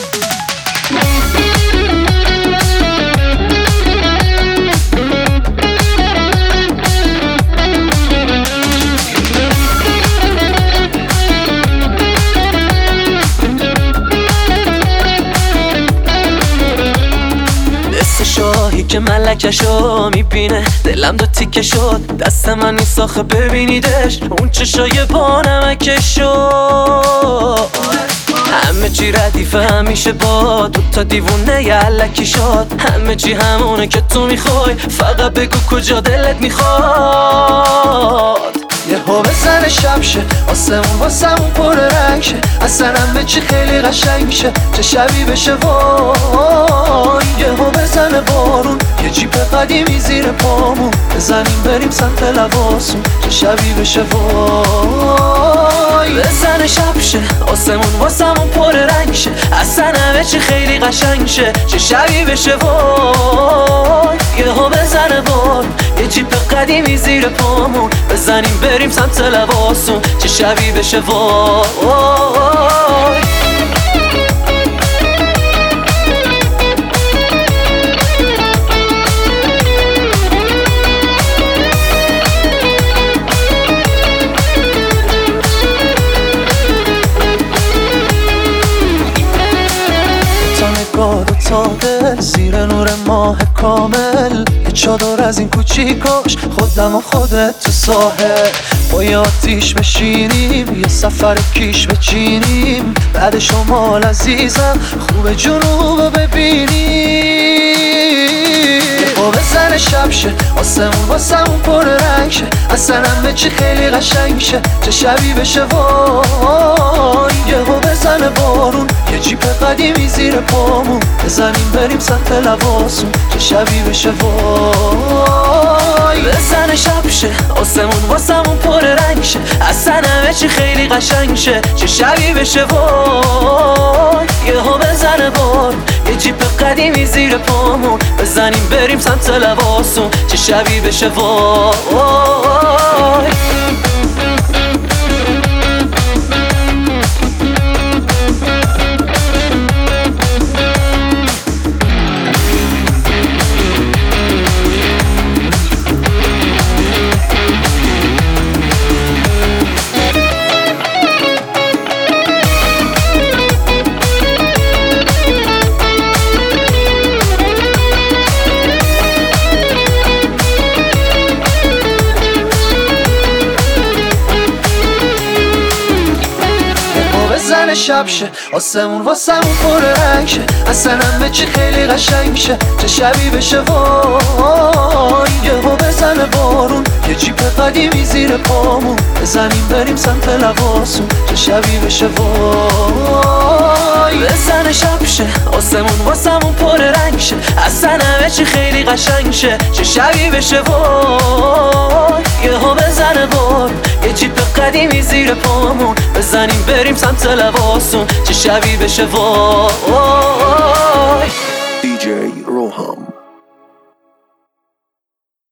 شاهی که ملکشو میبینه دلم دو تیکه شد، دست من نیست آخه ببینیدش، اون چشای بانمکشو. همه چی ردیفه همیشه با دوتا دیوونه یلکی شد، همه چی همونه که تو میخوای، فقط بگو کجا دلت میخواد. یه ها بزن شب شه، آسمون واسمون پر رنگ شه، اصلا همه چی خیلی قشنگ شه، چه شبی بشه وای. یه ها بزن بارون، یه جیب قدیمی زیر پامون، بزنیم بریم سمت لباسون، چه شبی بشه وای. بزن شب شه، آسمون واسمون پر رنگ شه، اصلا همه چی خیلی قشنگ شه، چه شبی بشه وای. یه ها بزن بارون، یه جیب قدیمی زیر پامون، بزنیم بریم سمت لباسون، چه شبی بشه وای. تا دل زیر نور ماه کامل، یه چادر از این کوچیکاش، خودم و خودت تو ساحل، با یه آتیش بشینیم، یه سفر کیش بچینیم، بعد شمال عزیزم خوب جنوب ببینیم. با بزن شب شه، آسمون واسمون پر رنگ شه، اصلا همه چی خیلی قشنگ شه، چه شبی بشه وای. یه ها بزن بارون، یه جیب قدیمی زیر پامون، بزنیم بریم سمت لباسون، چه شبی بشه وای. بزن شب شه، آسمون واسمون پر رنگ شه، اصلا همه چی خیلی قشنگ شه، چه شبی بشه وای. یه ها بزن بار، یه جیب قدیمی زیر پامون، بزنیم بریم سمت لباسون، چه شبی بشه وای. بزن شب شه، آسمون واسمون پر رنگ شه، اصلا همه چی خیلی قشنگ شه، چه شبی بشه وای. یه ها بزن بارون، یه جیب قدیمی زیر پامون، بزنیم بریم سمت لباسون، چه شبی بشه وای. بزن شب شه، آسمون واسمون پر رنگ شه، اصلا همه چی خیلی قشنگ شه، چه شبی بشه وای. یه ها بزن بار، یه جیب قدیمی زیر پامون، بزنیم بریم سمت لباسون، چه شبی بشه وای. DJ روحم.